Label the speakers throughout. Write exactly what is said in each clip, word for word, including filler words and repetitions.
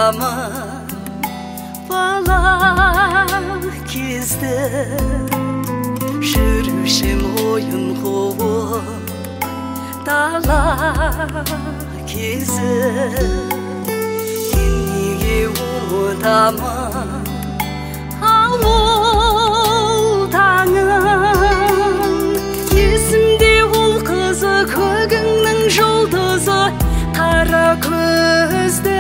Speaker 1: ұмытамын бала кезді, жүрушім ойын қуып дала кезі. Мен неге ұмытамын ауыл таңын, есімде ол қызы көгіңнің жұлдызы қара көзді.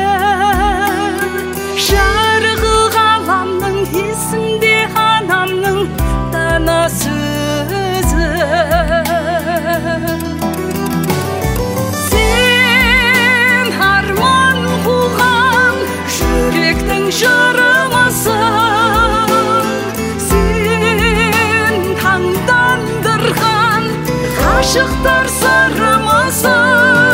Speaker 1: Жарығы ғаламның есімде анамның дана сөзі. Сен арман қуған жүректің жырымысың, сен таңдандырған ғашықтар сырымысың.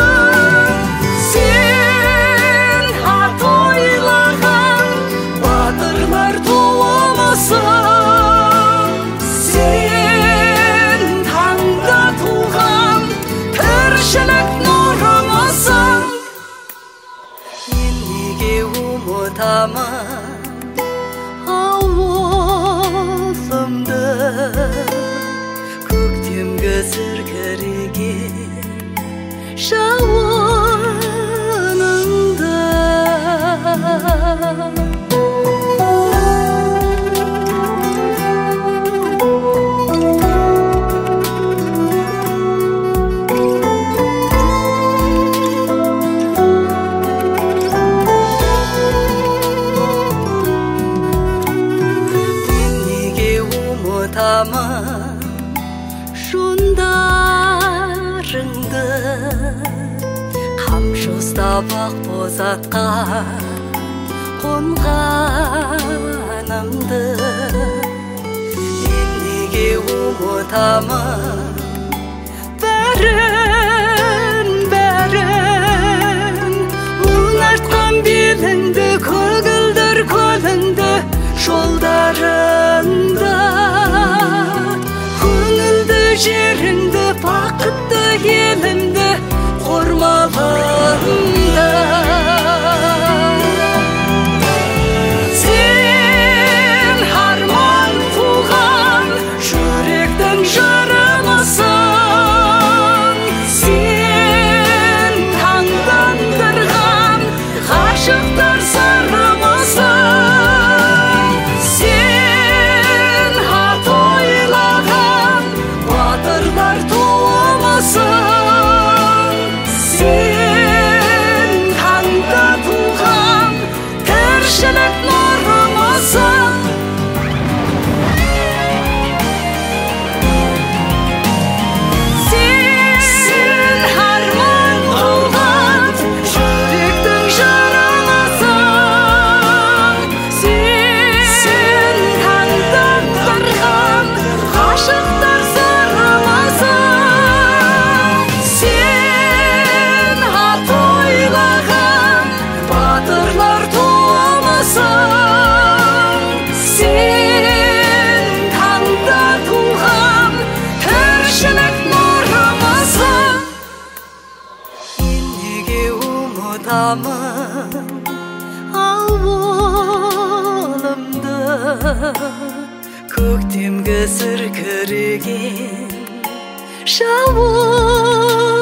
Speaker 1: Сен таңда туған тіршілік нұрымысың. Мен неге ұмытамын ауылымды, көктемгі сіркіреген жауыныңды. Жондарыңды қамшы ұстап ақ боз атқа қонғанымды. Мен неге ұмытамын бәрін, бәрін, мұнартқан беліңді, көгілдір көліңді, жолдарыңды, жеріңді, бақытты елімді, қормалыңды. Сен арман туған жүректің жырымысың, сен таңдандырған ғашықтар сырымысың. Сен таңда туған тіршілік нұрымысың. Сен арман қуған жүректің жырымысың, сен таңдандырған ғашықтар сырымысың. Сен таңда туған тіршілік нұрымысың. Мен неге ұмытамын ауылымды, көктемгі сіркіреген жауын.